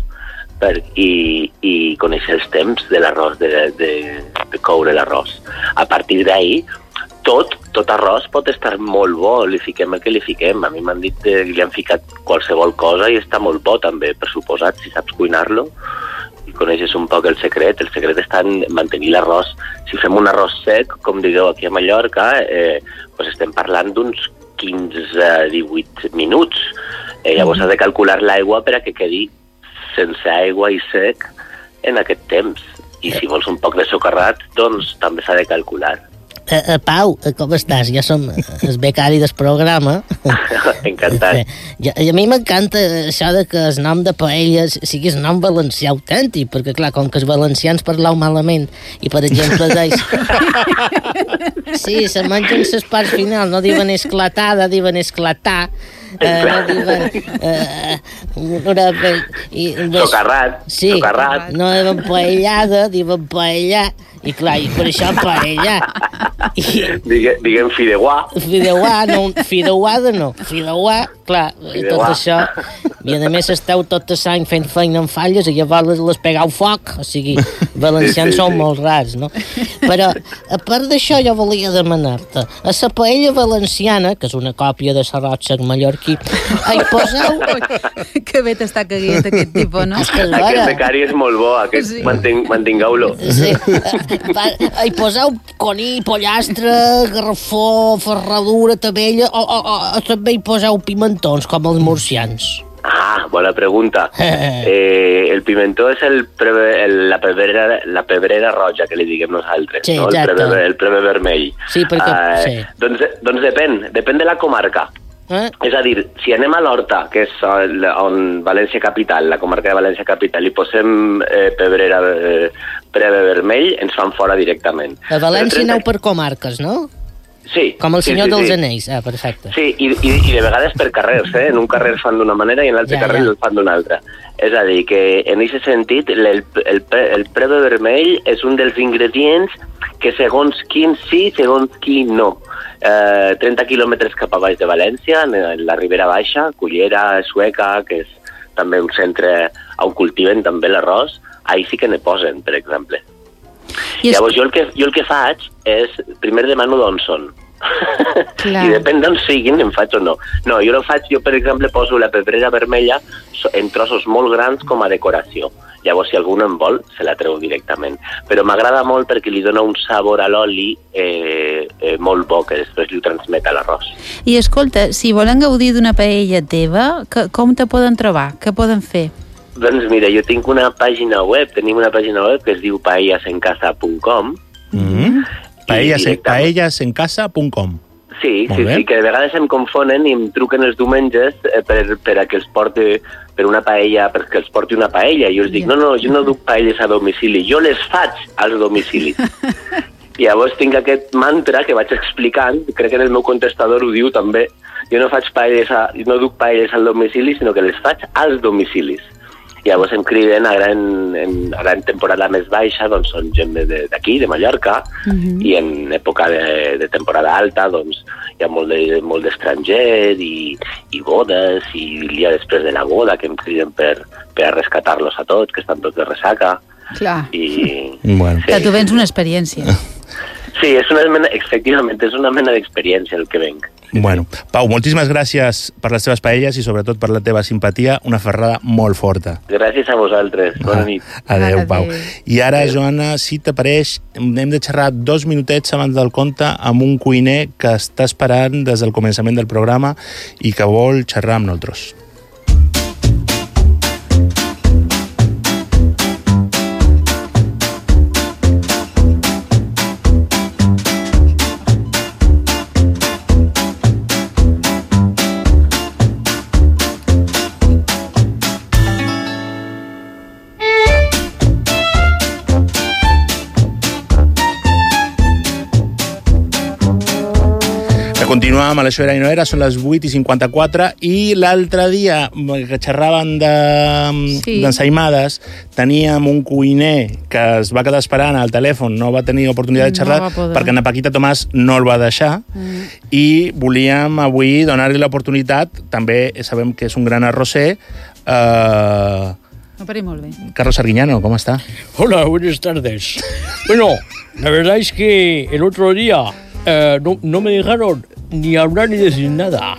i conèixer els temps de l'arròs, de coure l'arròs. A partir d'ahí, tot arròs pot estar molt bo, li fiquem el que li fiquem. A mi m'han dit que li han ficat qualsevol cosa i està molt bo també, per suposat, si saps cuinar-lo i coneixes un poc el secret. El secret està en mantenir l'arròs. Si fem un arròs sec, com digueu aquí a Mallorca, estem parlant d'uns 15-18 minuts. Llavors has de calcular l'aigua per a que quedi sense aigua i sec en aquest temps. I si vols un poc de socarrat, doncs també s'ha de calcular. Pau, com estàs? Jo som el becari del programa. Encantat. A mi m'encanta això de que el nom de paella sigui el nom valencià autèntic, perquè clar, com que els valencians parlau malament i per exemple deis sí, se mengen les parts finals, no diuen esclatada, diuen esclatar, no diuen socarrat, sí, socarrat. No diuen paellada, diuen paellar. I clar, i per això paella. Diguem fideuà. Fideuà, clar, tot això. I a més esteu tot l'any fent feina amb falles i llavors les pegau foc, o sigui, valencians són molt rars, no? Però, a part d'això, jo volia demanar-te, a la paella valenciana, que és una còpia de la rotxa mallorquí, hi poseu... Que bé t'està caguent aquest tipus, no? Aquest becari és molt bo, aquest mantingueu-lo. Sí. Hi poseu conill, pollastre, garrafó, ferradura, tabella, o també hi poseu pimentons, com els murcians? Ah, bona pregunta. El pimentó és la pebrera roja, que li diguem nosaltres, sí, no? El preve vermell. Sí, perquè... Sí. Doncs depèn de la comarca. És a dir, si anem a l'Horta, que és on València Capital, la comarca de València Capital, i posem pebrera preve vermell, ens fan fora directament. A València aneu per comarques, no? Sí. Com el Senyor dels Anells. Ah, perfecte. Sí, i de vegades per carrers, En un carrer fan d'una manera i en l'altre carrer el fan d'una altra. És a dir, que en aquest sentit el preve vermell és un dels ingredients que segons quin sí, segons qui no. 30 quilòmetres cap a baix de València, en la Ribera Baixa, Cullera, Sueca, que és també un centre on cultiven també l'arròs, ahí sí que ne posen, per exemple. Llavors jo el que faig és, primer demano d'on són. I depèn d'on siguin, em faig o no. No, jo per exemple poso la pebrera vermella en trossos molt grans com a decoració. Llavors si algú en vol, se la treu directament. Però m'agrada molt perquè li dona un sabor a l'oli molt bo, que després li transmet a l'arròs. I escolta, si volen gaudir d'una paella teva, com te poden trobar? Què poden fer? Doncs mira, jo tinc una pàgina web, tenim una pàgina web que es diu paellasencasa.com. Paellasencasa.com. Sí, que de vegades em confonen i em truquen els diumenges per a que els porti per una paella, perquè els porti una paella. I jo els dic, no, jo no duc paelles a domicili, jo les faig als domicilis. I llavors tinc aquest mantra que vaig explicant, crec que en el meu contestador ho diu també, jo no duc paelles al domicili, sinó que les faig als domicilis. Llavors em criden ara en temporada més baixa, doncs són gent d'aquí, de Mallorca, i en època de temporada alta doncs hi ha molt d'estranger i bodes, i el dia després de la boda que em criden per a rescatar-los a tots, que estan tots de ressaca. Clar. I... Bueno. Que tu vens una experiència. Sí, efectivament, és una mena d'experiència el que venc. Bueno, Pau, moltíssimes gràcies per les teves paelles i sobretot per la teva simpatia. Una ferrada molt forta. Gràcies a vosaltres. Bona nit. Adéu, Pau. I ara, Joana, si t'apareix, hem de xerrar 2 minutets abans del conte amb un cuiner que està esperant des del començament del programa i que vol xerrar amb nosaltres. Continuem a l'Això era i no era, són les 8:54 i l'altre dia que xerràvem d'ensaïmades teníem un cuiner que es va quedar esperant al telèfon, no va tenir oportunitat de xerrar perquè na Paquita Tomàs no el va deixar i volíem avui donar-li l'oportunitat, també sabem que és un gran arrosser, muy bien. Carlos Arguiñano, ¿cómo está? Hola, buenas tardes. Bueno, la verdad es que el otro día no me dejaron ni hablar ni decir nada.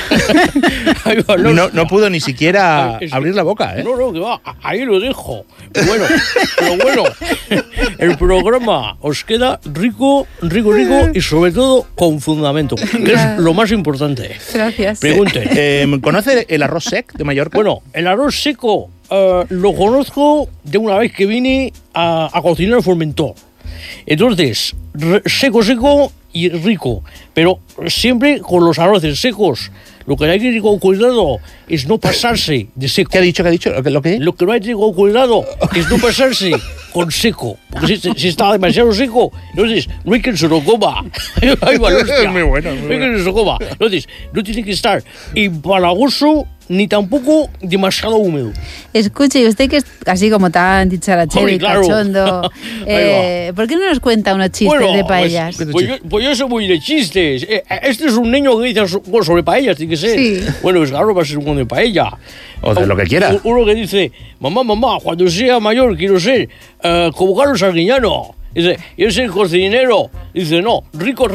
No pudo ni siquiera abrir la boca, ¿eh? No, que va, ahí lo dejo. Pero bueno, el programa os queda rico y sobre todo con fundamento, que es lo más importante. Gracias. Pregunte. ¿Conoce el arroz sec de Mallorca? Bueno, el arroz seco lo conozco de una vez que vine a cocinar el Formentor. Entonces, seco y rico, pero siempre con los arroces secos. Lo que hay que tener con cuidado es no pasarse de seco. ¿Qué ha dicho? ¿Lo que? Lo que no hay que tener con cuidado es no pasarse con seco. Porque si está demasiado seco, entonces no hay que se lo coma. Ay, hostia. Es muy bueno. No hay que se lo coma. Entonces, no tiene que estar empalagoso ni tampoco demasiado húmedo. Escuche, y usted que es así como tan dicharachero y cachondo, ¿por qué no nos cuenta unos chistes de paellas? Pues yo soy muy de chistes. Este es un niño que dice sobre paellas, tiene que ser. Sí. Bueno, pues claro, va a ser un de paella. O de lo que quiera. Uno que dice, mamá, cuando sea mayor quiero ser como Carlos Arguiñano. Dice, yo soy cocinero. Dice, no, rico.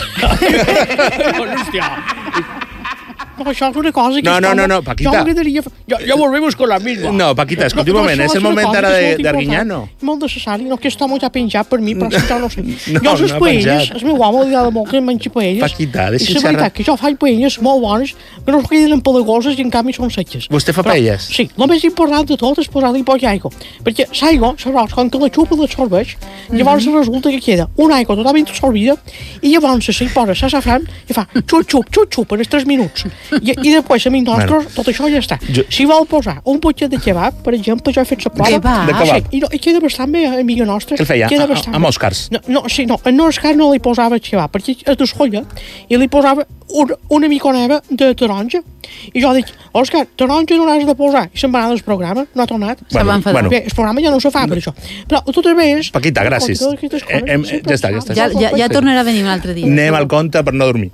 Hostia. No, Paquita. Ya volvemos con la misma. No, Paquita, escolti un moment, és el moment ara d'Arguiñano. Molt necessari, no que està molt ja penjat per mi, però jo no sé. No, jo les paelles, el meu home li agrada molt que mengi paelles. Paquita, deixi xerrar. És veritat que jo faig paelles molt bones, que no es queden empalagoses i en canvi són seques. Vostè fa paelles? Sí, el més important de tot és posar-li poc aigua. Perquè l'aigua, l'arròs, quan que la xupa i l'absorbeix, llavors resulta que queda una aigua totalment absorbida i llavors s'hi posa sassafran i fa xup-xup en els 3 minuts. I després, a mi nostres, tot això ja està. Si vol posar un potxet de kebab, per exemple, jo he fet la prova. De kebab? Sí, i queda bastant bé, amiga nostra. Què el feia? Amb Oscars? No, en Oscars no li posava el kebab, perquè es descolla, i li posava una miconeva de taronja. I jo dic, Òscar, taronja no l'has de posar. I se'n va anar del programa, no ha tornat. Bé, el programa ja no se fa per això. Però totes veus... Paquita, gràcies. Ja està. Ja tornarà a venir un altre dia. Anem al conte per no dormir.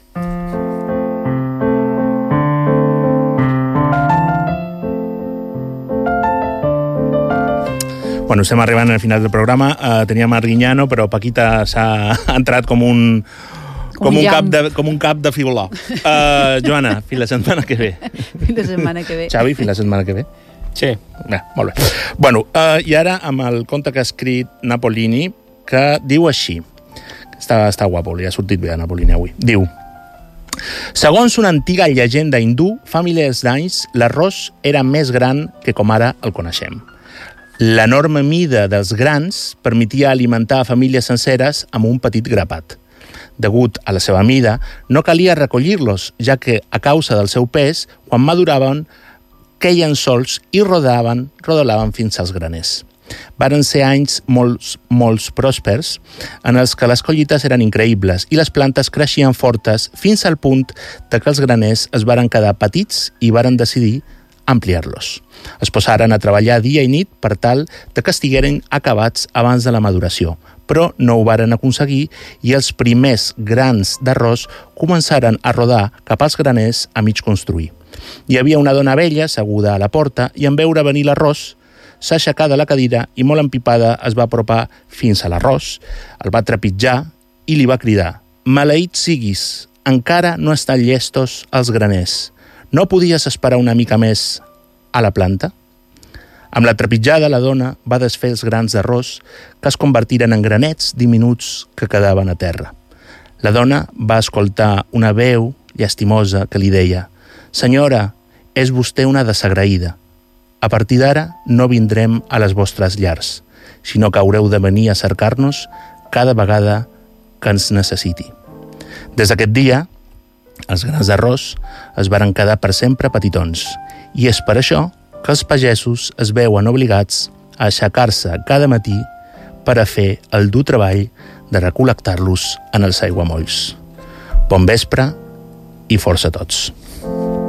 Bueno, estem arribant al final del programa. Teníem Arguiñano, però Paquita s'ha entrat com un cap de fibolà. Joana, fins la setmana que ve. Fins la setmana que ve. Xavi, fins la setmana que ve. Sí. Bé, molt bé. Bueno, i ara amb el conte que ha escrit Napolini, que diu així. Està guapo, li ha sortit bé a Napolini avui. Diu: segons una antiga llegenda hindú, fa milers d'anys l'arròs era més gran que com ara el coneixem. L'enorme mida dels grans permetia alimentar famílies senceres amb un petit grapat. Degut a la seva mida, no calia recollir-los, ja que, a causa del seu pes, quan maduraven, queien sols i rodolaven fins als graners. Varen ser anys molt pròspers en els que les collites eren increïbles i les plantes creixien fortes fins al punt que els graners es varen quedar petits i varen decidir ampliar-los. Es posaren a treballar dia i nit per tal de que estigueren acabats abans de la maduració, però no ho varen aconseguir i els primers grans d'arròs començaren a rodar cap als graners a mig construir. Hi havia una dona vella asseguda a la porta i en veure venir l'arròs s'aixecà de la cadira i molt empipada es va apropar fins a l'arròs, el va trepitjar i li va cridar: «Maleït siguis, encara no estan llestos els graners. No podies esperar una mica més a la planta?» Amb la trepitjada, la dona va desfer els grans d'arròs que es convertiren en granets diminuts que quedaven a terra. La dona va escoltar una veu llastimosa que li deia: «Senyora, és vostè una desagraïda. A partir d'ara no vindrem a les vostres llars, sinó que haureu de venir a cercar-nos cada vegada que ens necessiti». Des d'aquest dia, els grans d'arròs es varen quedar per sempre petitons, i és per això que els pagesos es veuen obligats a aixecar-se cada matí per a fer el dur treball de recol·lectar-los en els aiguamolls. Bon vespre i força a tots.